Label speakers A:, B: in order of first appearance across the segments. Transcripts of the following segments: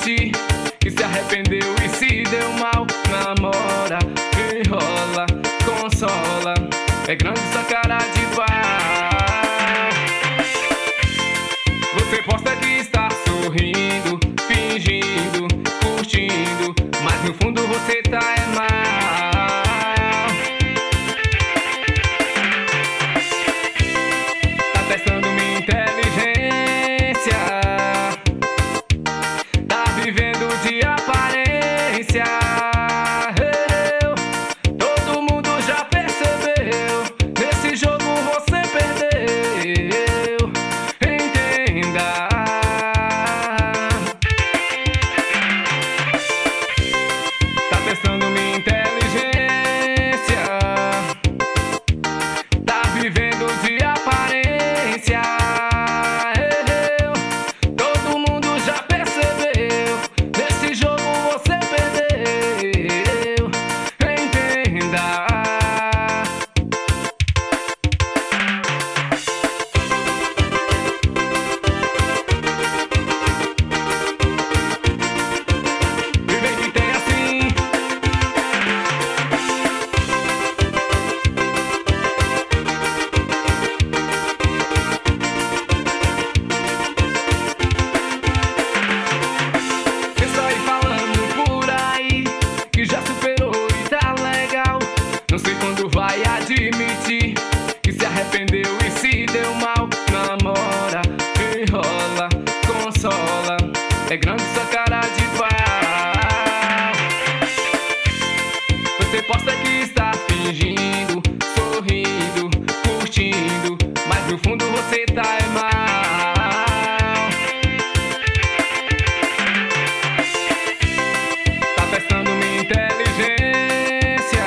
A: admitir que se arrependeu e se deu mal. Namora, enrola, consola, é grande sua cara de pau. Você posta que está sorrindo, fingindo, curtindo, mas no fundo você tá mal. Tá testando minha inteligência, tá vivendo de aparência. Todo mundo já percebeu, nesse jogo você perdeu. Entenda. Tá testando minha inteligência, tá vivendo de aparência. Todo mundo já percebeu, nesse jogo você perdeu. Entenda. Viver que tem assim. Você sai falando por aí que já superou e tá legal. Não sei quando vai admitir que se arrependeu e se deu mal. Namora, enrola, consola, é grande sua cara de pau. Você posta que está fingindo, sorrindo, curtindo, mas no fundo você tá mal. Tá testando minha inteligência,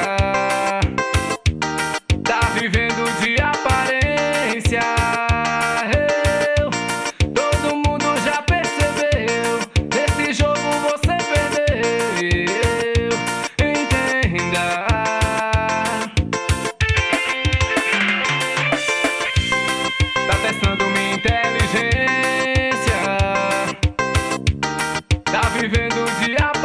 A: tá vivendo de aparência. Todo mundo já percebeu, nesse jogo você perdeu. Entenda. Tá testando minha inteligência, tá vivendo de aparência.